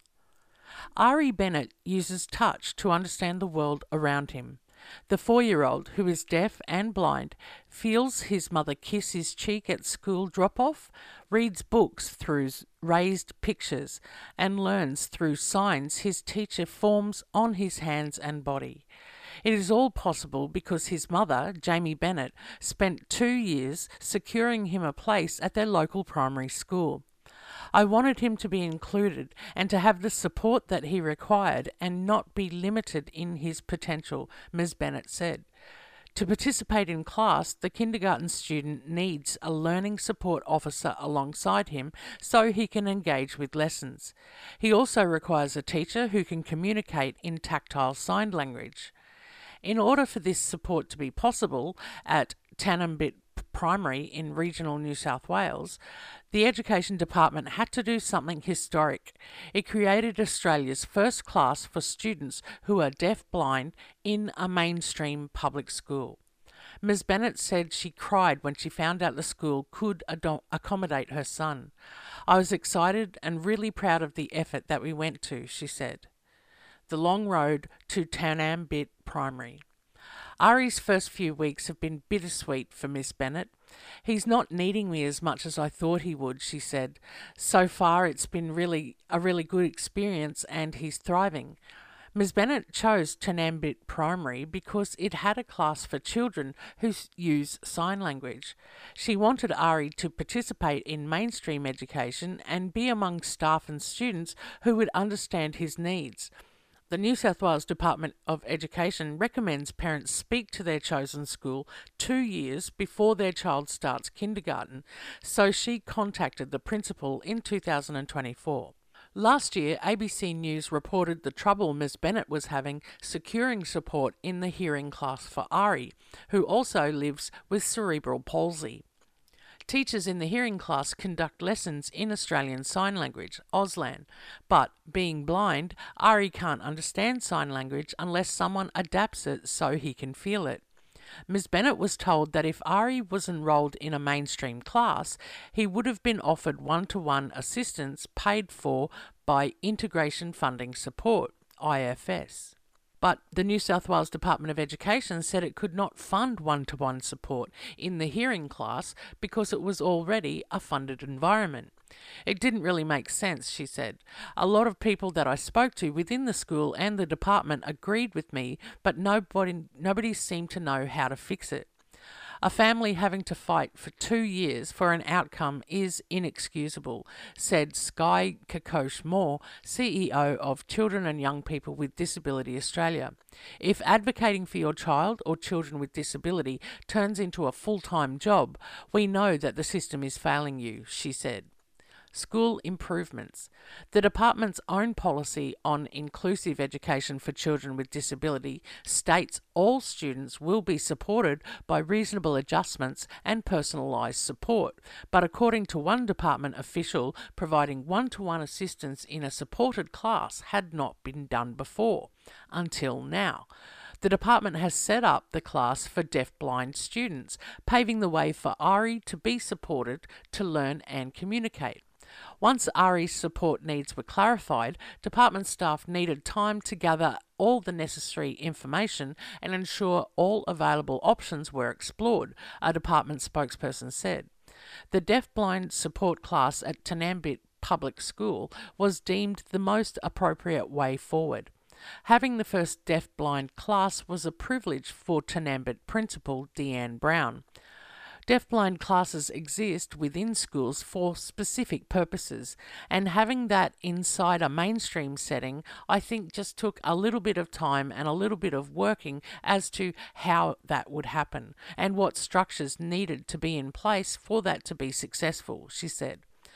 Ari Bennett uses touch to understand the world around him. The four-year-old, who is deaf and blind, feels his mother kiss his cheek at school drop-off, reads books through raised pictures, and learns through signs his teacher forms on his hands and body. It is all possible because his mother, Jamie Bennett, spent two years securing him a place at their local primary school. I wanted him to be included and to have the support that he required and not be limited in his potential, Miz Bennett said. To participate in class, the kindergarten student needs a learning support officer alongside him so he can engage with lessons. He also requires a teacher who can communicate in tactile sign language. In order for this support to be possible at Tanambit Primary in regional New South Wales, the Education Department had to do something historic. It created Australia's first class for students who are deaf-blind in a mainstream public school. Miz Bennett said she cried when she found out the school could ad- accommodate her son. I was excited and really proud of the effort that we went to, she said. The long road to Tanambit Primary. Ari's first few weeks have been bittersweet for Miss Bennett. He's not needing me as much as I thought he would, she said. So far it's been really a really good experience and he's thriving. Miz Bennett chose Tanambit Primary because it had a class for children who use sign language. She wanted Ari to participate in mainstream education and be among staff and students who would understand his needs. The New South Wales Department of Education recommends parents speak to their chosen school two years before their child starts kindergarten, so she contacted the principal in two thousand twenty-four. Last year, A B C News reported the trouble Miz Bennett was having securing support in the hearing class for Ari, who also lives with cerebral palsy. Teachers in the hearing class conduct lessons in Australian Sign Language, Auslan, but being blind, Ari can't understand sign language unless someone adapts it so he can feel it. Miz Bennett was told that if Ari was enrolled in a mainstream class, he would have been offered one-to-one assistance paid for by Integration Funding Support, I F S. But the New South Wales Department of Education said it could not fund one-to-one support in the hearing class because it was already a funded environment. It didn't really make sense, she said. A lot of people that I spoke to within the school and the department agreed with me, but nobody, nobody seemed to know how to fix it. A family having to fight for two years for an outcome is inexcusable, said Sky Kokosh-Moore, C E O of Children and Young People with Disability Australia. If advocating for your child or children with disability turns into a full-time job, we know that the system is failing you, she said. School improvements. The department's own policy on inclusive education for children with disability states all students will be supported by reasonable adjustments and personalised support, but according to one department official, providing one-to-one assistance in a supported class had not been done before, until now. The department has set up the class for deaf-blind students, paving the way for Ari to be supported to learn and communicate. Once Ari's support needs were clarified, department staff needed time to gather all the necessary information and ensure all available options were explored, a department spokesperson said. The deaf-blind support class at Tanambit Public School was deemed the most appropriate way forward. Having the first deaf-blind class was a privilege for Tanambit Principal Deanne Brown. Deaf-blind classes exist within schools for specific purposes, and having that inside a mainstream setting, I think just took a little bit of time and a little bit of working as to how that would happen and what structures needed to be in place for that to be successful, she said.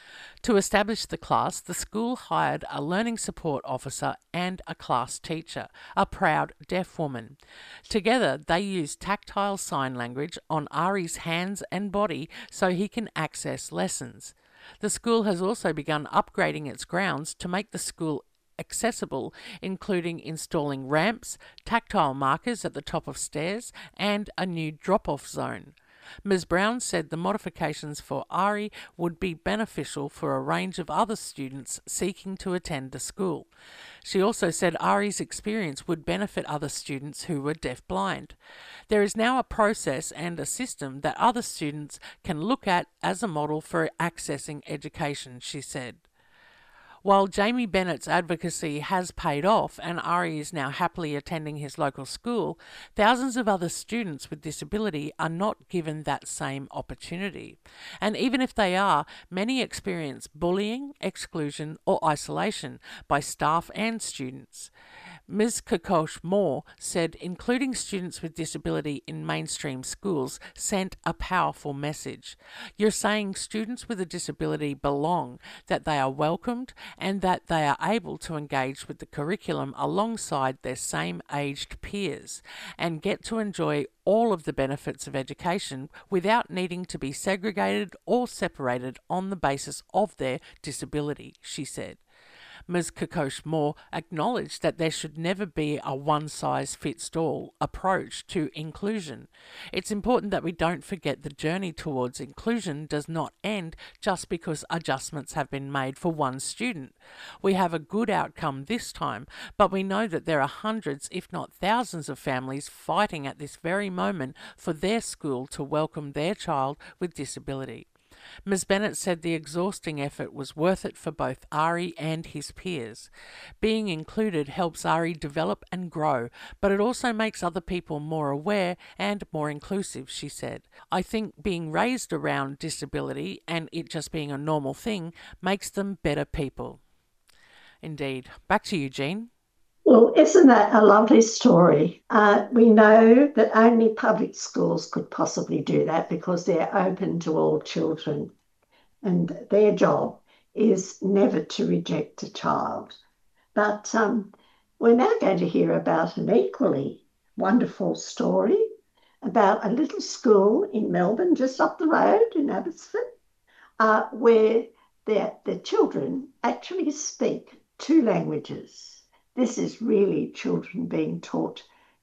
To establish the class, the school hired a learning support officer and a class teacher, a proud deaf woman. Together, they used tactile sign language on Ari's hands and body so he can access lessons. The school has also begun upgrading its grounds to make the school accessible, including installing ramps, tactile markers at the top of stairs, and a new drop-off zone. Miz Brown said the modifications for Ari would be beneficial for a range of other students seeking to attend the school. She also said Ari's experience would benefit other students who were deaf-blind. There is now a process and a system that other students can look at as a model for accessing education, she said. While Jamie Bennett's advocacy has paid off and Ari is now happily attending his local school, thousands of other students with disability are not given that same opportunity. And even if they are, many experience bullying, exclusion or isolation by staff and students. Miz Kokosh Moore said including students with disability in mainstream schools sent a powerful message. You're saying students with a disability belong, that they are welcomed, and that they are able to engage with the curriculum alongside their same-aged peers and get to enjoy all of the benefits of education without needing to be segregated or separated on the basis of their disability, she said. Miz Kokosh Moore acknowledged that there should never be a one-size-fits-all approach to inclusion. It's important that we don't forget the journey towards inclusion does not end just because adjustments have been made for one student. We have a good outcome this time, but we know that there are hundreds, if not thousands, of families fighting at this very moment for their school to welcome their child with disability. Miz Bennett said the exhausting effort was worth it for both Ari and his peers. Being included helps Ari develop and grow, but it also makes other people more aware and more inclusive, she said. I think being raised around disability and it just being a normal thing makes them better people. Indeed. Back to you, Jean. Well, isn't that a lovely story? Uh, we know that only public schools could possibly do that because they're open to all children, and their job is never to reject a child. But um, we're now going to hear about an equally wonderful story about a little school in Melbourne, just up the road in Abbotsford, uh, where the, the children actually speak two languages. This is really children being taught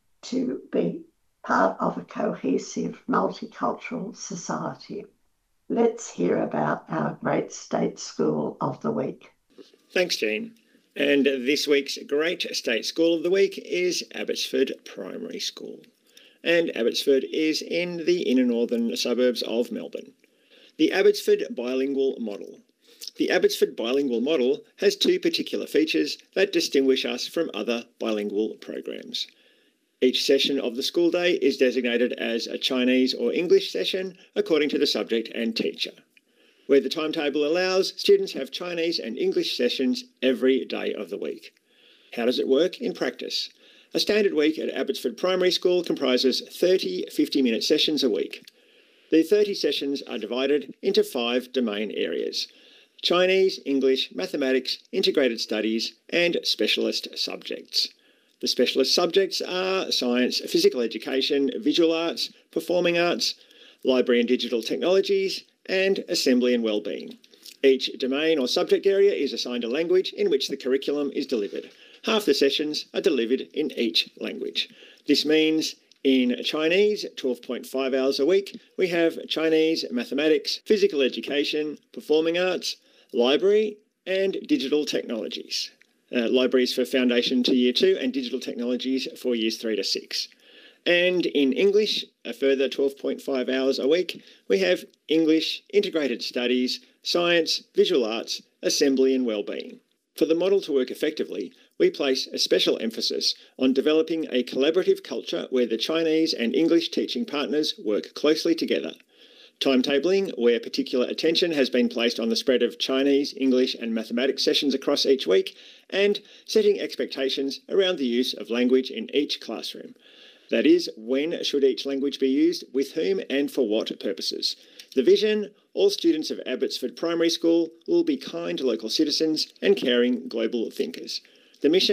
to be part of a cohesive, multicultural society. Let's hear about our great state school of the week. Thanks, Jean. And this week's great state school of the week is Abbotsford Primary School. And Abbotsford is in the inner northern suburbs of Melbourne. The Abbotsford Bilingual Model. The Abbotsford Bilingual Model has two particular features that distinguish us from other bilingual programs. Each session of the school day is designated as a Chinese or English session according to the subject and teacher. Where the timetable allows, students have Chinese and English sessions every day of the week. How does it work in practice? A standard week at Abbotsford Primary School comprises thirty fifty-minute sessions a week. The thirty sessions are divided into five domain areas: Chinese, English, mathematics, integrated studies, and specialist subjects. The specialist subjects are science, physical education, visual arts, performing arts, library and digital technologies, and assembly and wellbeing. Each domain or subject area is assigned a language in which the curriculum is delivered. Half the sessions are delivered in each language. This means in Chinese, twelve point five hours a week, we have Chinese, mathematics, physical education, performing arts, library and digital technologies. Uh, libraries for foundation to year two and digital technologies for years three to six. And in English, a further twelve point five hours a week, we have English, integrated studies, science, visual arts, assembly and wellbeing. For the model to work effectively, we place a special emphasis on developing a collaborative culture where the Chinese and English teaching partners work closely together. Timetabling, where particular attention has been placed on the spread of Chinese, English and mathematics sessions across each week, and setting expectations around the use of language in each classroom. That is, when should each language be used, with whom and for what purposes. The vision: all students of Abbotsford Primary School will be kind local citizens and caring global thinkers. The mission: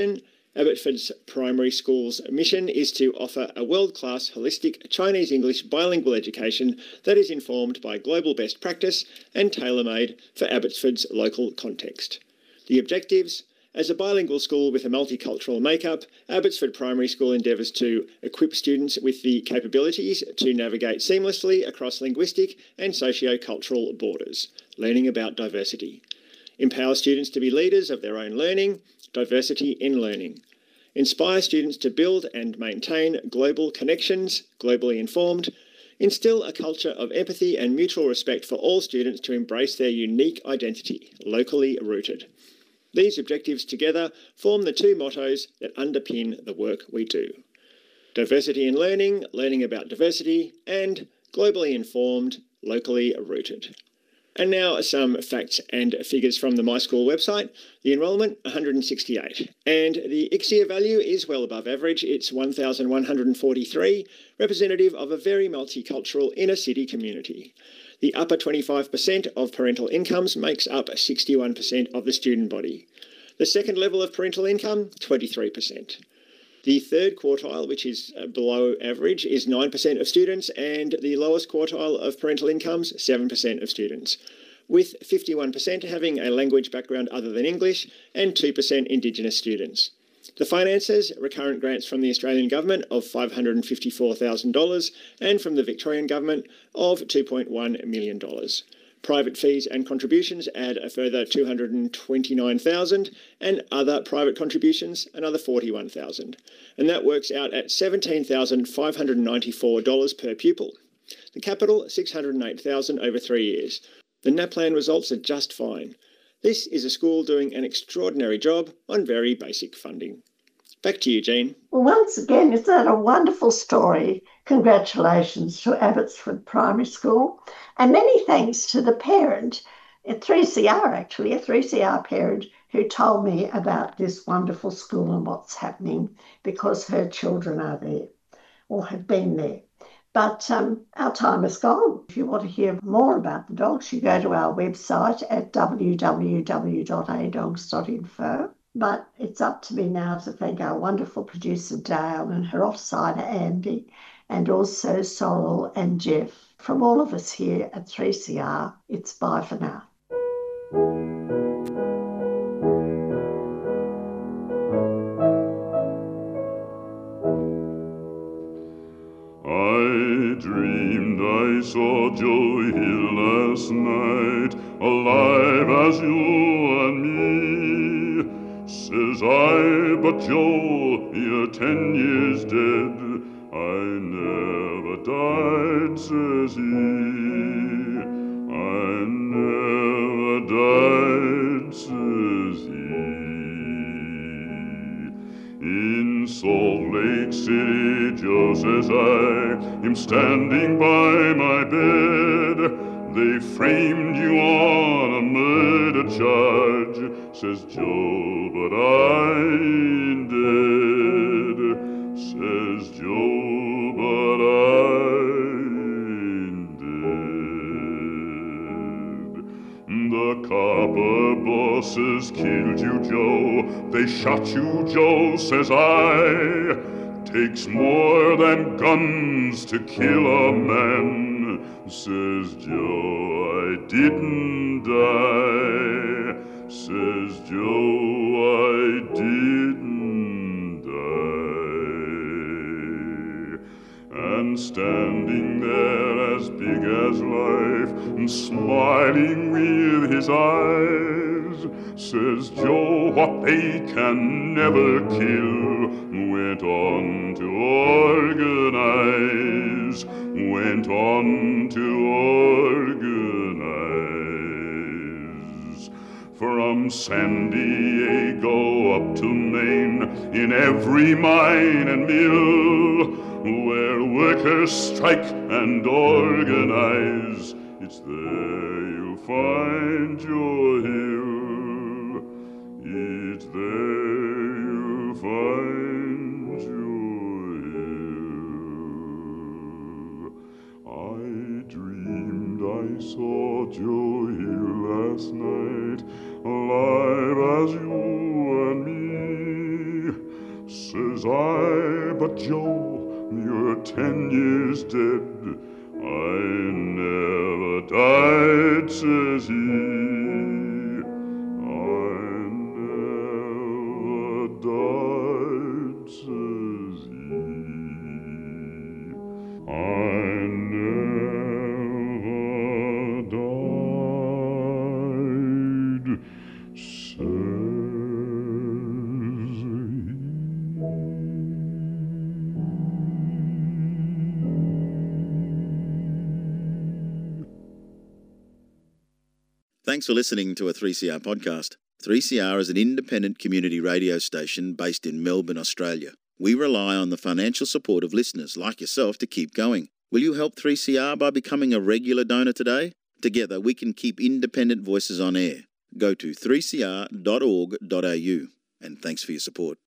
Abbotsford's primary school's mission is to offer a world-class, holistic Chinese-English bilingual education that is informed by global best practice and tailor-made for Abbotsford's local context. The objectives: as a bilingual school with a multicultural makeup, Abbotsford Primary School endeavours to equip students with the capabilities to navigate seamlessly across linguistic and socio-cultural borders, learning about diversity. Empower students to be leaders of their own learning, diversity in learning. Inspire students to build and maintain global connections, globally informed. Instill a culture of empathy and mutual respect for all students to embrace their unique identity, locally rooted. These objectives together form the two mottos that underpin the work we do. Diversity in learning, learning about diversity, and globally informed, locally rooted. And now some facts and figures from the My School website. The enrolment, one hundred sixty-eight. And the I C S I A value is well above average. It's one thousand one hundred forty-three, representative of a very multicultural inner city community. The upper twenty-five percent of parental incomes makes up sixty-one percent of the student body. The second level of parental income, twenty-three percent. The third quartile, which is below average, is nine percent of students, and the lowest quartile of parental incomes, seven percent of students, with fifty-one percent having a language background other than English and two percent Indigenous students. The finances, recurrent grants from the Australian Government of five hundred fifty-four thousand dollars and from the Victorian Government of two point one million dollars. Private fees and contributions add a further two hundred twenty-nine thousand dollars and other private contributions another forty-one thousand dollars. And that works out at seventeen thousand five hundred ninety-four dollars per pupil. The capital, six hundred eight thousand dollars over three years. The NAPLAN results are just fine. This is a school doing an extraordinary job on very basic funding. Back to you, Jean. Well, once again, isn't that a wonderful story? Congratulations to Abbotsford Primary School. And many thanks to the parent, a three C R actually, a three C R parent who told me about this wonderful school and what's happening because her children are there or have been there. But um, our time is gone. If you want to hear more about the dogs, you go to our website at w w w dot a dogs dot info. But it's up to me now to thank our wonderful producer Dale and her offsider Andy, and also Sorrel and Jeff. From all of us here at three C R, it's bye for now. I dreamed I saw Joe Hill last night, alive as you and me. Says I, but Joe, you're ten years dead. I never died, says he. I never died, says he. In Salt Lake City, Joe, says I, am standing by my bed. They framed you on a murder charge, says Joe, but I ain't dead, says Joe, but I ain't dead. The copper bosses killed you, Joe, they shot you, Joe, says I. Takes more than guns to kill a man, says Joe, I didn't die, says Joe, I didn't die. And standing there as big as life, and smiling with his eyes, says Joe, what they can never kill, went on to organize, went on to organize. From San Diego up to Maine, in every mine and mill, where workers strike and organize, it's there you'll find your hill, it's there you'll find your hill. I dreamed I saw Joe Hill last night, alive as you and me. says I, but Joe, you're ten years dead. I never died, says he. I never died, says he. I never died, says he. Thanks for listening to a three C R podcast. three C R is an independent community radio station based in Melbourne, Australia. We rely on the financial support of listeners like yourself to keep going. Will you help three C R by becoming a regular donor today? Together we can keep independent voices on air. Go to three c r dot org dot a u and thanks for your support.